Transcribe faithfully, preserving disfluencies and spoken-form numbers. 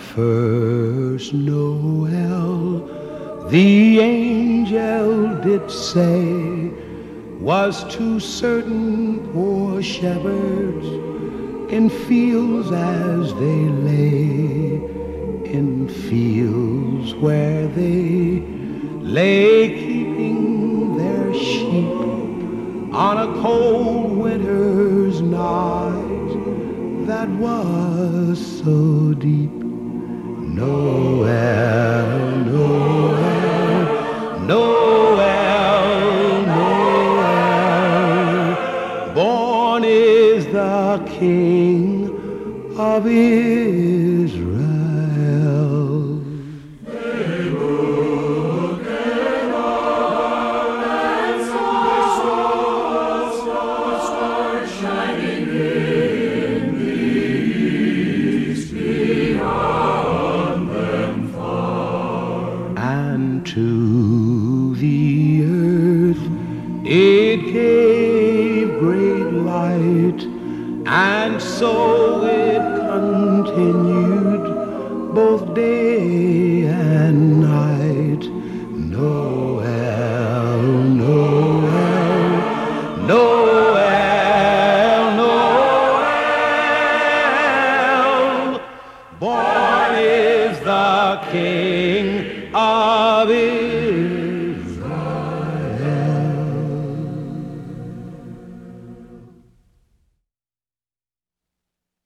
first Noel, the angel did say, was to certain poor shepherds in fields as they lay, in fields where they lay keeping their sheep on a cold winter's night that was so deep. Noel, Noel, Noel, Noel, born is the King of Israel. They look above and saw a star shining in the east beyond them far. And to the earth it gave great light, and so it continued both day and night. Noel, Noel, Noel, Noel, born is the King